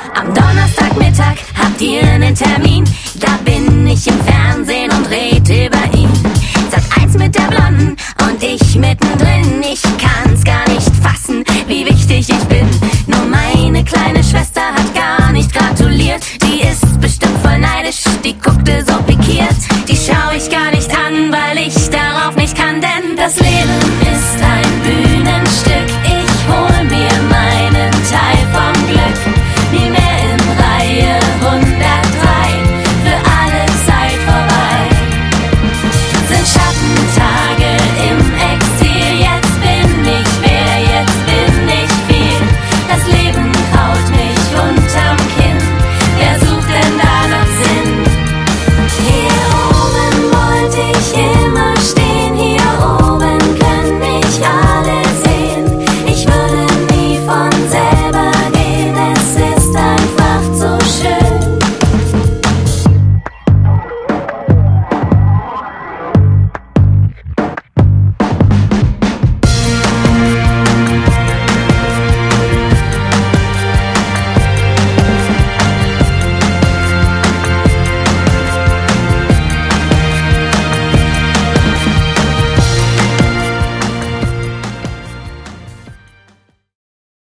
Am Donnerstagmittag habt ihr einen Termin. Da bin ich im Fernsehen und red über ihn. Sat.1 mit der Blonden und ich mittendrin. Ich kann's gar nicht fassen, wie wichtig ich bin.